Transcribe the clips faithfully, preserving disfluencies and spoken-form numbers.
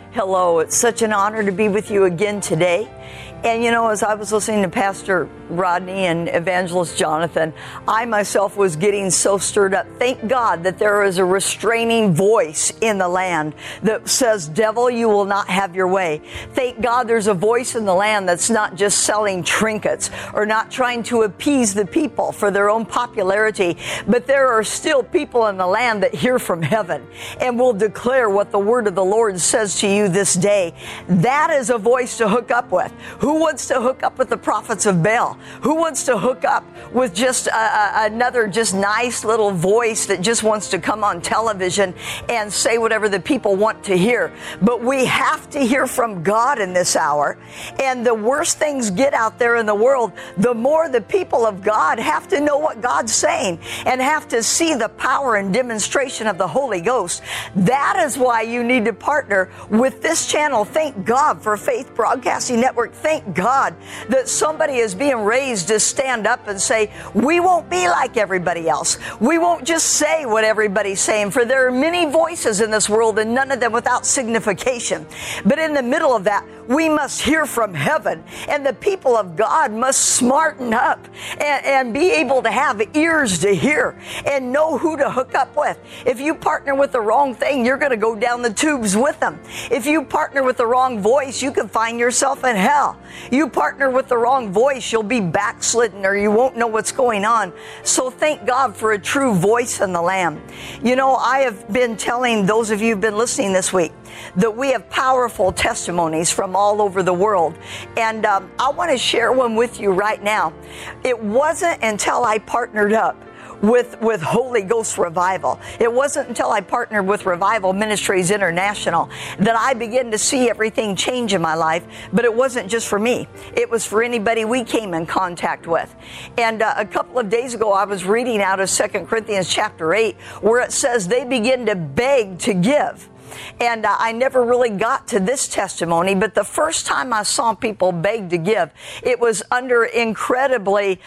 Hello, it's such an honor to be with you again today. And you know, as I was listening to Pastor Rodney and Evangelist Jonathan, I myself was getting so stirred up. Thank God that there is a restraining voice in the land that says, devil, you will not have your way. Thank God there's a voice in the land that's not just selling trinkets or not trying to appease the people for their own popularity, but there are still people in the land that hear from heaven and will declare what the word of the Lord says to you this day. That is a voice to hook up with. Who wants to hook up with the prophets of Baal? Who wants to hook up with just a, a, another just nice little voice that just wants to come on television and say whatever the people want to hear? But we have to hear from God in this hour. And the worse things get out there in the world, the more the people of God have to know what God's saying and have to see the power and demonstration of the Holy Ghost. That is why you need to partner with this channel. Thank God for Faith Broadcasting Network. Thank God that somebody is being raised to stand up and say, we won't be like everybody else. We won't just say what everybody's saying, for there are many voices in this world and none of them without signification. But in the middle of that, we must hear from heaven, and the people of God must smarten up and, and be able to have ears to hear and know who to hook up with. If you partner with the wrong thing, you're going to go down the tubes with them. If you partner with the wrong voice, you can find yourself in hell. You partner with the wrong voice, you'll be backslidden or you won't know what's going on. So thank God for a true voice in the Lamb. You know, I have been telling those of you who've been listening this week that we have powerful testimonies from all over the world. And um, I want to share one with you right now. It wasn't until I partnered up with with Holy Ghost Revival. It wasn't until I partnered with Revival Ministries International that I began to see everything change in my life. But it wasn't just for me. It was for anybody we came in contact with. And uh, a couple of days ago, I was reading out of Second Corinthians chapter eight, where it says they begin to beg to give. And uh, I never really got to this testimony, but the first time I saw people beg to give, it was under incredibly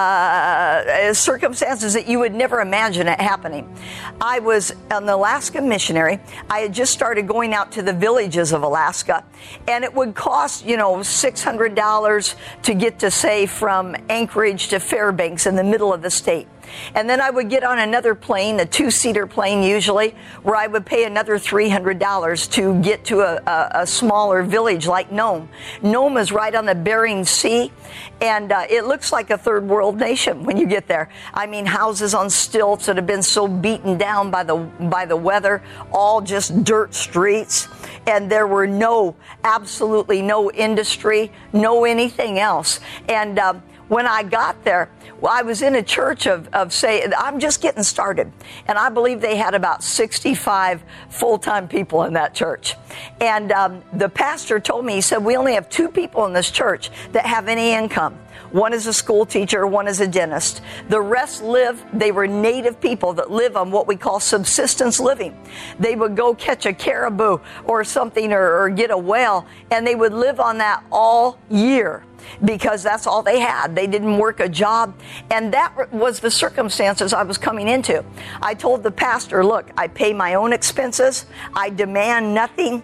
uh, circumstances that you would never imagine it happening. I was an Alaska missionary. I had just started going out to the villages of Alaska, and it would cost, you know, six hundred dollars to get to, say, from Anchorage to Fairbanks in the middle of the state. And then I would get on another plane, a two-seater plane usually, where I would pay another three hundred dollars to get to a, a, a smaller village like Nome. Nome is right on the Bering Sea, and uh, it looks like a third world nation when you get there. I mean, houses on stilts that have been so beaten down by the by the weather, all just dirt streets, and there were no, absolutely no industry, no anything else. And um, when I got there, well, I was in a church of, of say, I'm just getting started. And I believe they had about sixty-five full-time people in that church. And um, the pastor told me, he said, we only have two people in this church that have any income. One is a school teacher, one is a dentist. The rest live, they were native people that live on what we call subsistence living. They would go catch a caribou or something or, or get a whale, and they would live on that all year, because that's all they had. They didn't work a job. And that was the circumstances I was coming into. I told the pastor, look, I pay my own expenses. I demand nothing.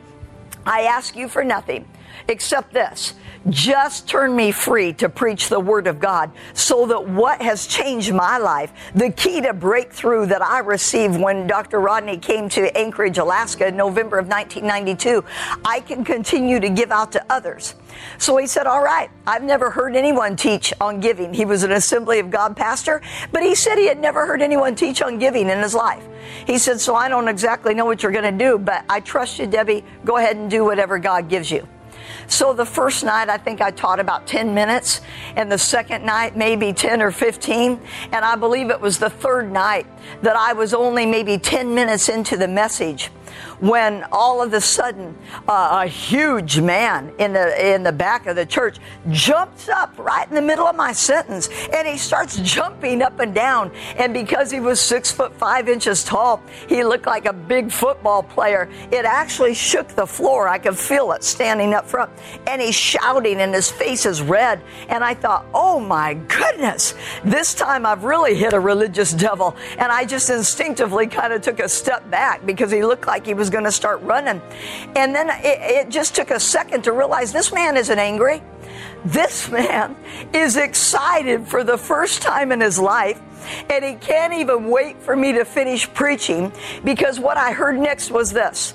I ask you for nothing except this. Just turn me free to preach the word of God, so that what has changed my life, the key to breakthrough that I received when Doctor Rodney came to Anchorage, Alaska in November of nineteen ninety-two, I can continue to give out to others. So he said, all right, I've never heard anyone teach on giving. He was an Assembly of God pastor, but he said he had never heard anyone teach on giving in his life. He said, so I don't exactly know what you're going to do, but I trust you, Debbie. Go ahead and do whatever God gives you. So the first night, I think I taught about ten minutes, and the second night, maybe ten or fifteen. And I believe it was the third night that I was only maybe ten minutes into the message, when all of a sudden uh, a huge man in the in the back of the church jumps up right in the middle of my sentence, and he starts jumping up and down. And because he was six foot five inches tall, he looked like a big football player. It actually shook the floor. I could feel it standing up front. And he's shouting, and his face is red. And I thought, oh my goodness, this time I've really hit a religious devil. And I just instinctively kind of took a step back, because he looked like like he was going to start running. And then it, it just took a second to realize this man isn't angry. This man is excited for the first time in his life. And he can't even wait for me to finish preaching, because what I heard next was this.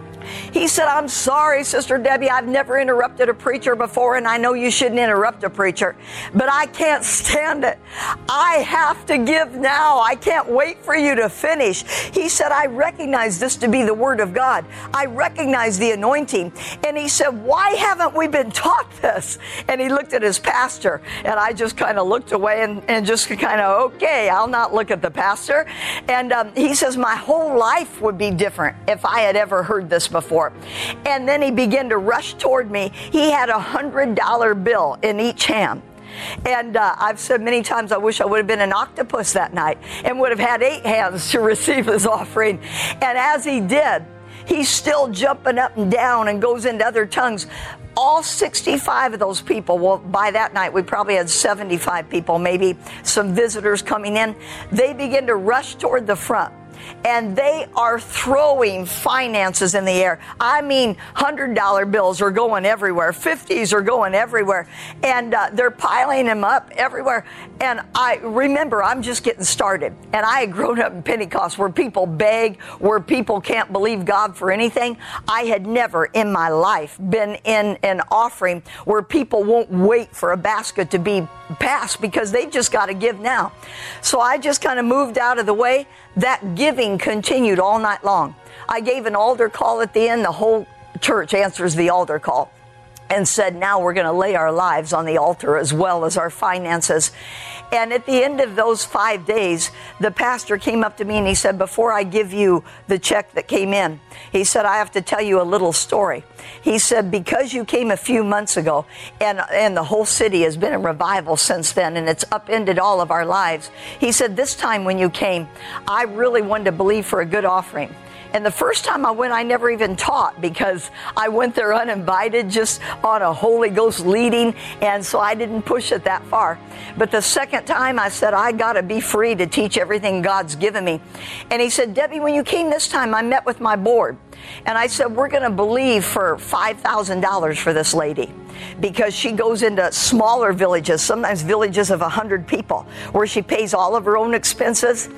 He said, I'm sorry, Sister Debbie, I've never interrupted a preacher before, and I know you shouldn't interrupt a preacher, but I can't stand it. I have to give now. I can't wait for you to finish. He said, I recognize this to be the Word of God. I recognize the anointing. And he said, why haven't we been taught this? And he looked at his pastor, and I just kind of looked away and, and just kind of, okay, I'll not look at the pastor. And um, he says, my whole life would be different if I had ever heard this before. Before. And then he began to rush toward me. He had a hundred dollar bill in each hand. And uh, I've said many times, I wish I would have been an octopus that night and would have had eight hands to receive his offering. And as he did, he's still jumping up and down and goes into other tongues. All sixty-five of those people, well, by that night, we probably had seventy-five people, maybe some visitors coming in. They begin to rush toward the front. And they are throwing finances in the air. I mean, one hundred dollar bills are going everywhere. fifties are going everywhere. And uh, they're piling them up everywhere. And I remember, I'm just getting started. And I had grown up in Pentecost where people beg, where people can't believe God for anything. I had never in my life been in an offering where people won't wait for a basket to be passed because they just got to give now. So I just kind of moved out of the way. That giving continued all night long. I gave an altar call at the end. The whole church answers the altar call and said, now we're going to lay our lives on the altar as well as our finances. And at the end of those five days, the pastor came up to me and he said, before I give you the check that came in, he said, I have to tell you a little story. He said, because you came a few months ago, and, and the whole city has been in revival since then, and it's upended all of our lives. He said, this time when you came, I really wanted to believe for a good offering. And the first time I went, I never even taught because I went there uninvited, just on a Holy Ghost leading, and so I didn't push it that far. But the second time I said, I got to be free to teach everything God's given me. And he said, Debbie, when you came this time, I met with my board. And I said, we're going to believe for five thousand dollars for this lady because she goes into smaller villages, sometimes villages of one hundred people, where she pays all of her own expenses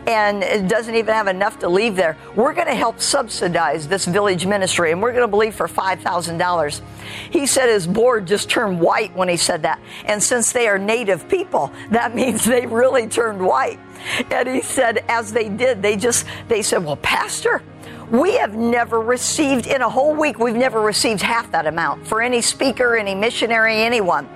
and doesn't even have enough to leave there. We're going to help subsidize this village ministry, and we're going to believe for five thousand dollars. He said his board just turned white when he said that. And since they are native people, that means they really turned white. And he said, as they did, they just, they said, well, Pastor, we have never received, in a whole week, we've never received half that amount for any speaker, any missionary, anyone.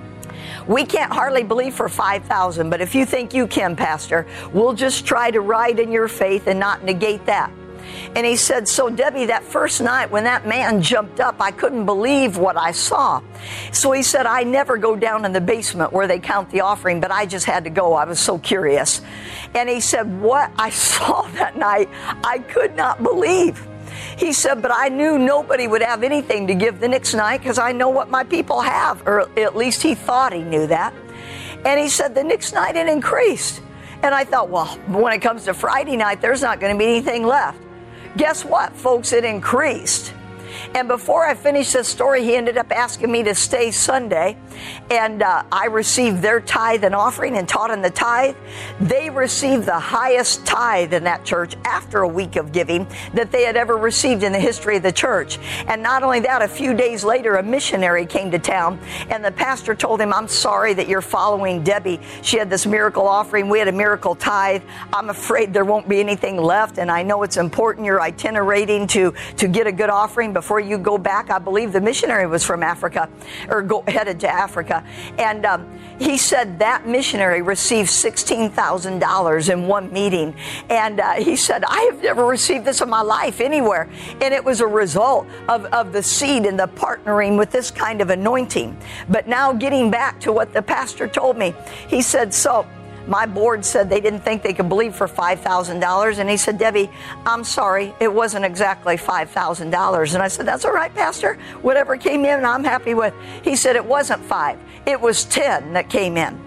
We can't hardly believe for five thousand, but if you think you can, Pastor, we'll just try to ride in your faith and not negate that. And he said, so Debbie, that first night when that man jumped up, I couldn't believe what I saw. So he said, I never go down in the basement where they count the offering, but I just had to go. I was so curious. And he said, what I saw that night, I could not believe. He said, but I knew nobody would have anything to give the next night because I know what my people have, or at least he thought he knew that. And he said, the next night it increased. And I thought, well, when it comes to Friday night, there's not going to be anything left. Guess what, folks? It increased. And before I finished this story, he ended up asking me to stay Sunday. And uh, I received their tithe and offering and taught in the tithe. They received the highest tithe in that church after a week of giving that they had ever received in the history of the church. And not only that, a few days later, a missionary came to town. And the pastor told him, I'm sorry that you're following Debbie. She had this miracle offering. We had a miracle tithe. I'm afraid there won't be anything left. And I know it's important you're itinerating to, to get a good offering before you go back. I believe the missionary was from Africa, or go, headed to Africa. And um, he said that missionary received sixteen thousand dollars in one meeting. And uh, he said, I have never received this in my life anywhere. And it was a result of, of the seed and the partnering with this kind of anointing. But now getting back to what the pastor told me, he said, so my board said they didn't think they could believe for five thousand dollars. And he said, Debbie, I'm sorry, it wasn't exactly five thousand dollars. And I said, that's all right, Pastor. Whatever came in, I'm happy with. He said, it wasn't five. It was ten that came in.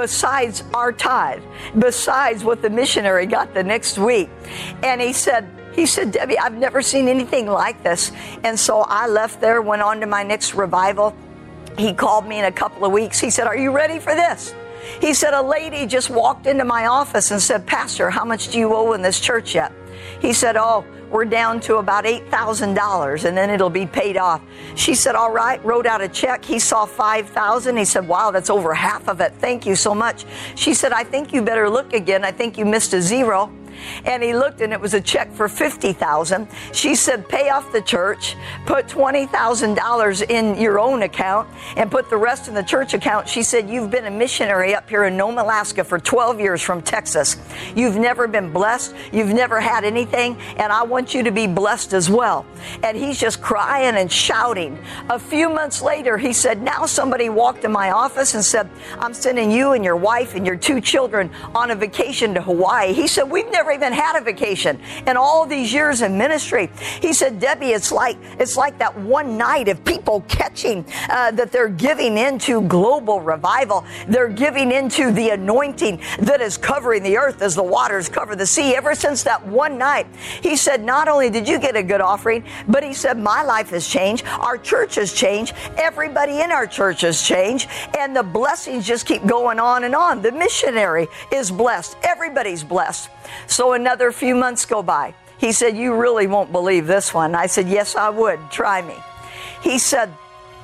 Besides our tithe, besides what the missionary got the next week. And he said, He said, Debbie, I've never seen anything like this. And so I left there, went on to my next revival. He called me in a couple of weeks. He said, are you ready for this? He said, a lady just walked into my office and said, Pastor, how much do you owe in this church yet? He said, oh, we're down to about eight thousand dollars and then it'll be paid off. She said, all right, wrote out a check. He saw five thousand dollars. He said, wow, that's over half of it. Thank you so much. She said, I think you better look again. I think you missed a zero. And he looked and it was a check for fifty thousand dollars. She said, pay off the church, put twenty thousand dollars in your own account and put the rest in the church account. She said, you've been a missionary up here in Nome, Alaska for twelve years from Texas. You've never been blessed. You've never had anything. And I want you to be blessed as well. And he's just crying and shouting. A few months later, he said, now somebody walked in my office and said, I'm sending you and your wife and your two children on a vacation to Hawaii. He said, we've never even had a vacation in all these years in ministry. He said, Debbie, it's like it's like that one night of people catching uh, that they're giving into global revival. They're giving into the anointing that is covering the earth as the waters cover the sea. Ever since that one night, he said, not only did you get a good offering, but he said, my life has changed. Our church has changed. Everybody in our church has changed. And the blessings just keep going on and on. The missionary is blessed. Everybody's blessed. So another few months go by. He said, you really won't believe this one. I said, yes, I would. Try me. He said,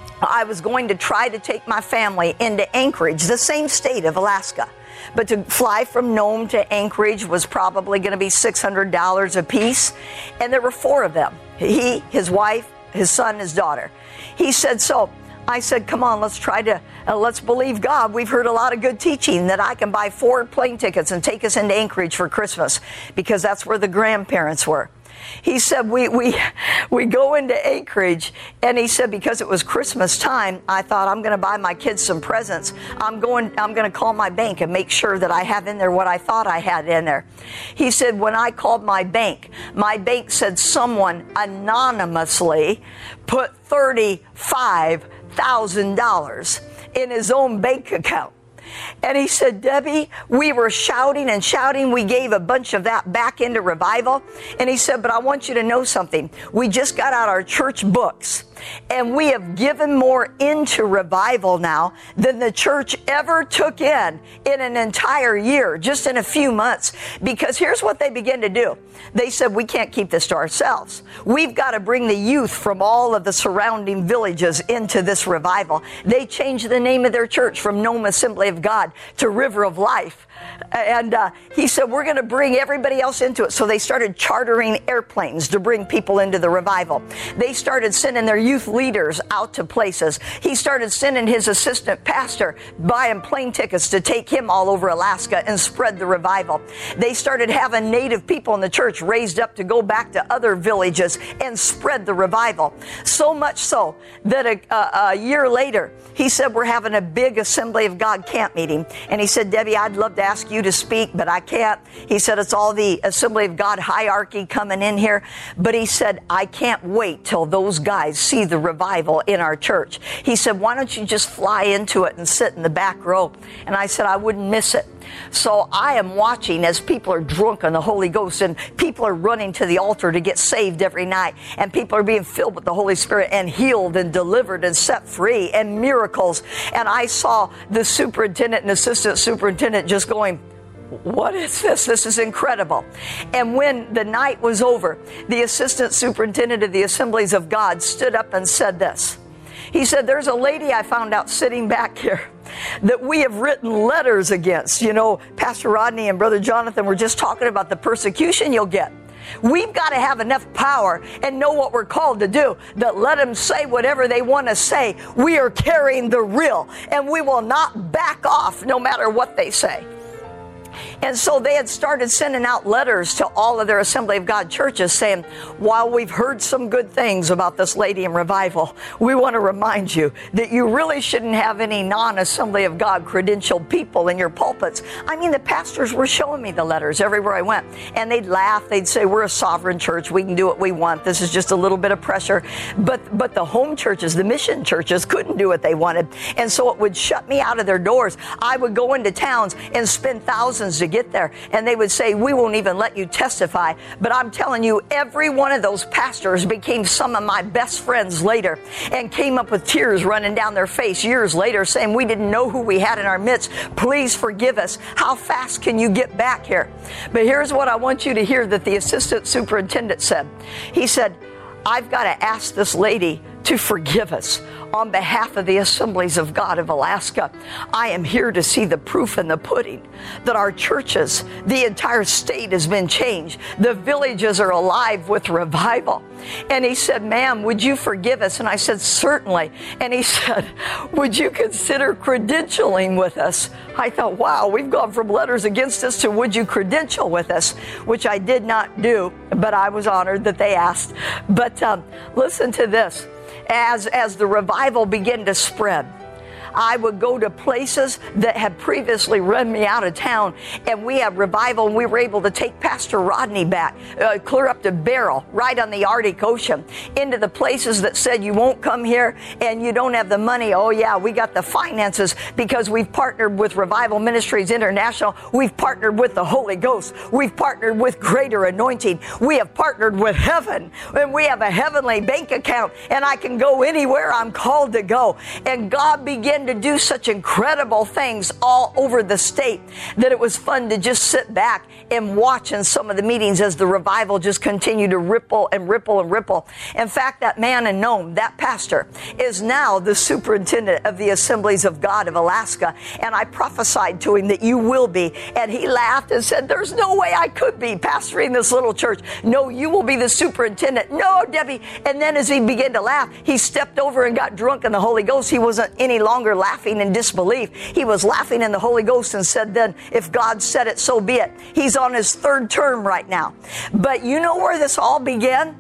I was going to try to take my family into Anchorage, the same state of Alaska. But to fly from Nome to Anchorage was probably going to be six hundred dollars a piece. And there were four of them. He, his wife, his son, his daughter. He said, so I said, come on, let's try to, uh, let's believe God. We've heard a lot of good teaching that I can buy four plane tickets and take us into Anchorage for Christmas because that's where the grandparents were. He said, we, we, we go into Anchorage, and he said, because it was Christmas time, I thought, I'm going to buy my kids some presents. I'm going, I'm going to call my bank and make sure that I have in there what I thought I had in there. He said, when I called my bank, my bank said someone anonymously put thirty-five thousand dollars in his own bank account. And he said, Debbie, we were shouting and shouting. We gave a bunch of that back into revival. And he said, but I want you to know something. We just got out our church books. And we have given more into revival now than the church ever took in in an entire year, just in a few months. Because here's what they began to do. They said, we can't keep this to ourselves. We've got to bring the youth from all of the surrounding villages into this revival. They changed the name of their church from Nome Assembly of God to River of Life. And uh, he said, we're going to bring everybody else into it. So they started chartering airplanes to bring people into the revival. They started sending their youth leaders out to places. He started sending his assistant pastor, buying plane tickets to take him all over Alaska and spread the revival. They started having native people in the church raised up to go back to other villages and spread the revival. So much so that a, a, a year later, he said, we're having a big Assembly of God camp meeting. And he said, Debbie, I'd love to ask you to speak, but I can't. He said, it's all the Assembly of God hierarchy coming in here. But he said, I can't wait till those guys see the revival in our church. He said, why don't you just fly into it and sit in the back row? And I said, I wouldn't miss it. So I am watching as people are drunk on the Holy Ghost and people are running to the altar to get saved every night. And people are being filled with the Holy Spirit and healed and delivered and set free and miracles. And I saw the superintendent and assistant superintendent just going, what is this? This is incredible. And when the night was over, the assistant superintendent of the Assemblies of God stood up and said this. He said, there's a lady I found out sitting back here that we have written letters against. You know, Pastor Rodney and Brother Jonathan were just talking about the persecution you'll get. We've got to have enough power and know what we're called to do that let them say whatever they want to say. We are carrying the real, and we will not back off no matter what they say. And so they had started sending out letters to all of their Assembly of God churches saying, while we've heard some good things about this lady in revival, we want to remind you that you really shouldn't have any non-Assembly of God credentialed people in your pulpits. I mean, the pastors were showing me the letters everywhere I went. And they'd laugh. They'd say, we're a sovereign church. We can do what we want. This is just a little bit of pressure. But, but the home churches, the mission churches, couldn't do what they wanted. And so it would shut me out of their doors. I would go into towns and spend thousands to to get there. And they would say, we won't even let you testify. But I'm telling you, every one of those pastors became some of my best friends later and came up with tears running down their face years later saying, we didn't know who we had in our midst. Please forgive us. How fast can you get back here? But here's what I want you to hear that the assistant superintendent said. He said, I've got to ask this lady to forgive us on behalf of the Assemblies of God of Alaska. I am here to see the proof in the pudding that our churches, the entire state has been changed. The villages are alive with revival. And he said, ma'am, would you forgive us? And I said, certainly. And he said, would you consider credentialing with us? I thought, wow, we've gone from letters against us to would you credential with us, which I did not do, but I was honored that they asked. But um, listen to this. As, as the revival began to spread, I would go to places that had previously run me out of town, and we had revival, and we were able to take Pastor Rodney back, uh, clear up to Beryl, right on the Arctic Ocean, into the places that said you won't come here and you don't have the money. Oh yeah, we got the finances because we've partnered with Revival Ministries International. We've partnered with the Holy Ghost. We've partnered with greater anointing. We have partnered with heaven, and we have a heavenly bank account, and I can go anywhere I'm called to go. And God began to do such incredible things all over the state that it was fun to just sit back and watch in some of the meetings as the revival just continued to ripple and ripple and ripple. In fact, that man in Nome, that pastor, is now the superintendent of the Assemblies of God of Alaska. And I prophesied to him that you will be. And he laughed and said, there's no way I could be pastoring this little church. No, you will be the superintendent. No, Debbie. And then as he began to laugh, he stepped over and got drunk in the Holy Ghost. He wasn't any longer laughing in disbelief. He was laughing in the Holy Ghost and said, then if God said it, so be it. He's on his third term right now. But you know where this all began?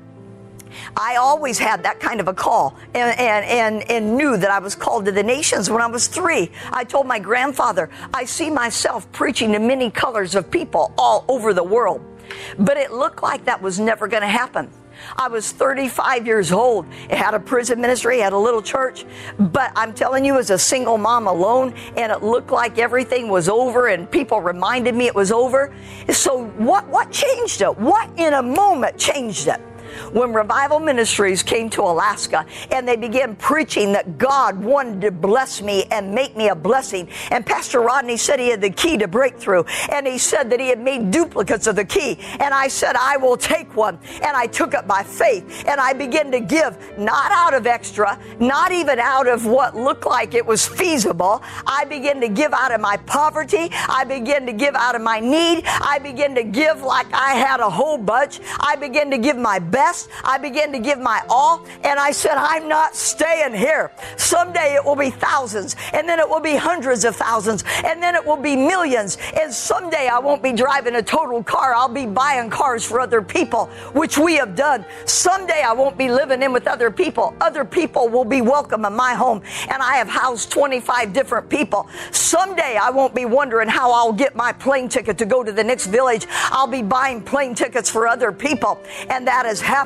I always had that kind of a call and, and, and, and knew that I was called to the nations when I was three. I told my grandfather, I see myself preaching to many colors of people all over the world. But it looked like that was never going to happen. I was thirty-five years old. It had a prison ministry, had a little church. But I'm telling you, as a single mom alone, and it looked like everything was over and people reminded me it was over. So what, what changed it? What in a moment changed it? When Revival Ministries came to Alaska and they began preaching that God wanted to bless me and make me a blessing. And Pastor Rodney said he had the key to breakthrough. And he said that he had made duplicates of the key. And I said, I will take one. And I took it by faith. And I began to give, not out of extra, not even out of what looked like it was feasible. I began to give out of my poverty. I began to give out of my need. I began to give like I had a whole bunch. I began to give my best. I began to give my all, and I said, I'm not staying here. Someday it will be thousands, and then it will be hundreds of thousands, and then it will be millions, and someday I won't be driving a total car. I'll be buying cars for other people, which we have done. Someday I won't be living in with other people. Other people will be welcome in my home, and I have housed twenty-five different people. Someday I won't be wondering how I'll get my plane ticket to go to the next village. I'll be buying plane tickets for other people, and that has happened.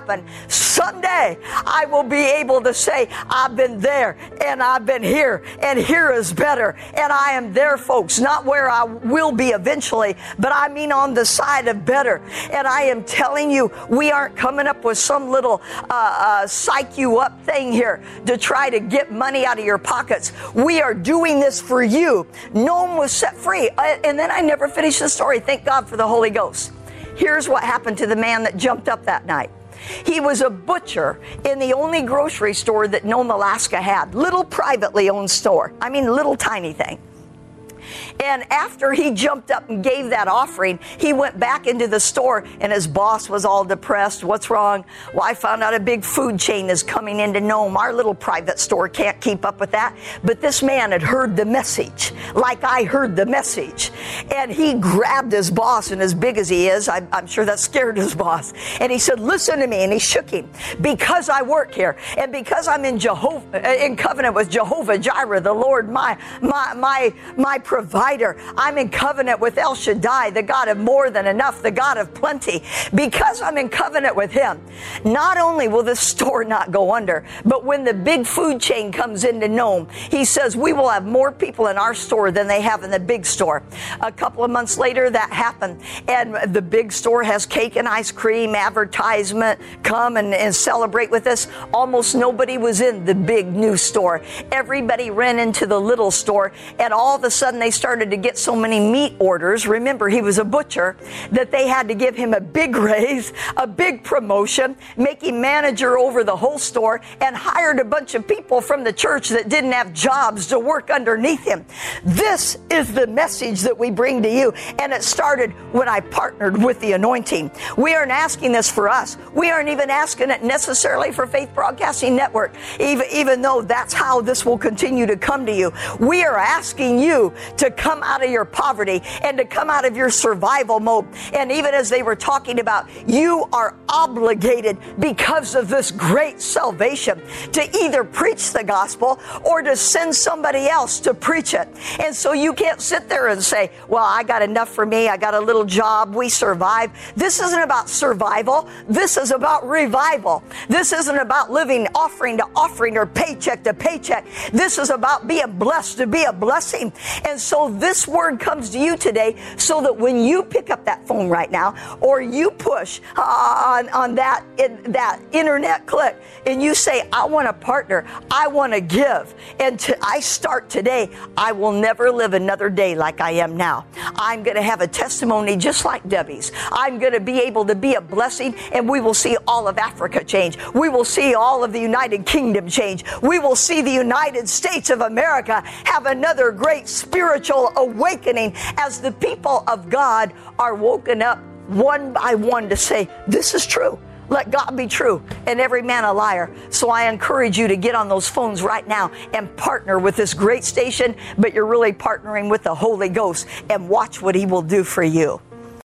Someday I will be able to say, I've been there and I've been here, and here is better. And I am there, folks, not where I will be eventually, but I mean on the side of better. And I am telling you, we aren't coming up with some little uh, uh, psych you up thing here to try to get money out of your pockets. We are doing this for you. Nome was set free. I, and then I never finished the story. Thank God for the Holy Ghost. Here's what happened to the man that jumped up that night. He was a butcher in the only grocery store that Nome, Alaska had. Little privately owned store. I mean, little tiny thing. And after he jumped up and gave that offering, he went back into the store, and his boss was all depressed. What's wrong? Well, I found out a big food chain is coming into Nome. Our little private store can't keep up with that. But this man had heard the message, like I heard the message. And he grabbed his boss, and as big as he is, I, I'm sure that scared his boss. And he said, listen to me. And he shook him. Because I work here, and because I'm in Jehovah, in covenant with Jehovah Jireh, the Lord, my, my, my, my provider, provider. I'm in covenant with El Shaddai, the God of more than enough, the God of plenty. Because I'm in covenant with him, not only will this store not go under, but when the big food chain comes into Nome, he says we will have more people in our store than they have in the big store. A couple of months later, that happened, and the big store has cake and ice cream advertisement. Come and, and celebrate with us. Almost nobody was in the big new store. Everybody ran into the little store, and all of a sudden they started to get so many meat orders. Remember, he was a butcher, that they had to give him a big raise, a big promotion, make him manager over the whole store, and hired a bunch of people from the church that didn't have jobs to work underneath him. This is the message that we bring to you, and it started when I partnered with the anointing. We aren't asking this for us. We aren't even asking it necessarily for Faith Broadcasting Network, even, even though that's how this will continue to come to you. We are asking you to come out of your poverty and to come out of your survival mode. And even as they were talking about, you are obligated because of this great salvation to either preach the gospel or to send somebody else to preach it. And so you can't sit there and say, well, I got enough for me. I got a little job. We survive. This isn't about survival. This is about revival. This isn't about living offering to offering or paycheck to paycheck. This is about being blessed to be a blessing. And so this word comes to you today so that when you pick up that phone right now or you push uh, on, on that, in, that internet click and you say, I want to partner, I want to give, and to, I start today, I will never live another day like I am now. I'm going to have a testimony just like Debbie's. I'm going to be able to be a blessing, and we will see all of Africa change. We will see all of the United Kingdom change. We will see the United States of America have another great spiritual awakening as the people of God are woken up one by one to say, this is true. Let God be true and every man a liar. So I encourage you to get on those phones right now and partner with this great station, but you're really partnering with the Holy Ghost, and watch what he will do for you.